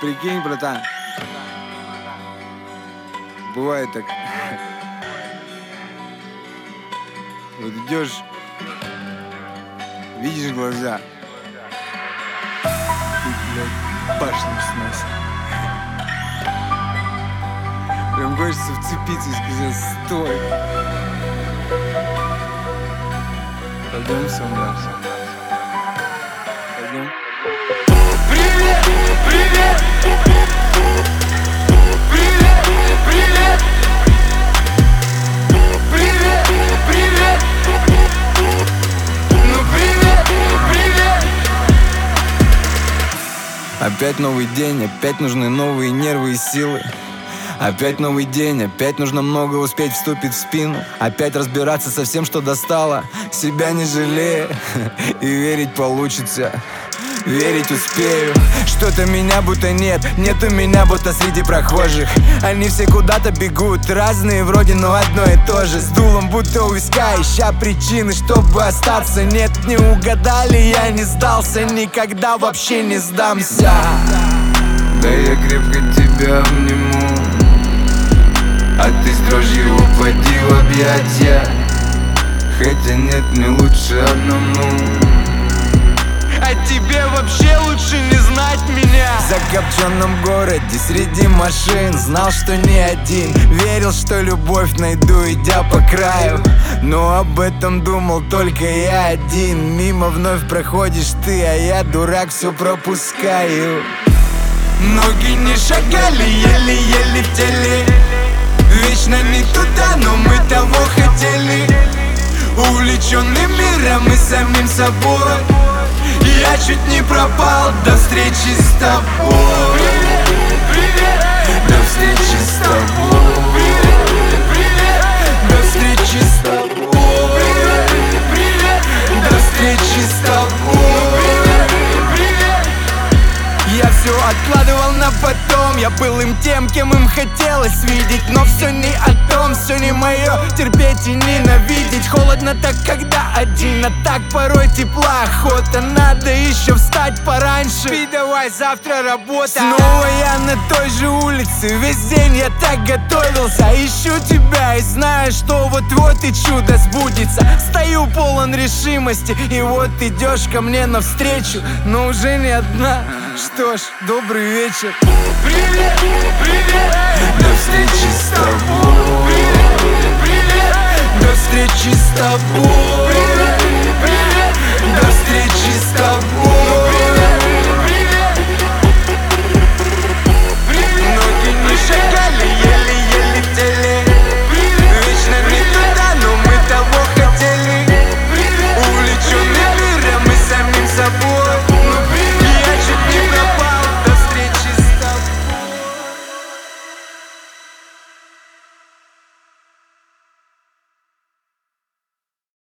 Прикинь, братан, бывает так. Вот идешь, видишь глаза, и, блядь, башню сносит. Прям хочется вцепиться и сказать: стой. Пойдем со мной. Пойдем. Привет, привет, привет, привет, привет, привет, ну привет, привет. Опять новый день, опять нужны новые нервы и силы. Опять новый день, опять нужно много успеть вступить в спину. Опять разбираться со всем, что достало, себя не жалея. И верить получится, верить успею. Что-то меня будто нет, нету меня будто среди прохожих. Они все куда-то бегут, разные вроде, но одно и то же. С дулом будто у виска, ища причины, чтобы остаться. Нет, не угадали, я не сдался, никогда вообще не сдамся. Да я крепко тебя обниму, а ты с дрожью упади в объятия. Хотя нет, мне лучше одному. А тебе вообще лучше не знать меня. В закопченном городе среди машин знал, что не один. Верил, что любовь найду, идя по краю. Но об этом думал только я один. Мимо вновь проходишь ты, а я, дурак, все пропускаю. Ноги не шагали, еле-еле в теле. Вечно не туда, но мы того хотели. Увлеченный миром и самим собой, я чуть не пропал до встречи с тобой. До встречи с тобой. До встречи с тобой. До встречи с тобой. Я все откладывал на потом. Я был им тем, кем им хотелось видеть. Но все не о том, все не мое. Терпеть и ненавидеть. Холодно так, когда один, а так порой тепла охота. Надо еще встать пораньше. Пей давай, завтра работа. Снова я на той же улице. Весь день я так готовился. Ищу тебя и знаю, что вот-вот и чудо сбудется. Стою полон решимости, и вот идешь ко мне навстречу. Но уже не одна. Что ж, добрый вечер. Привет, привет. До встречи с тобой. До встречи с тобой.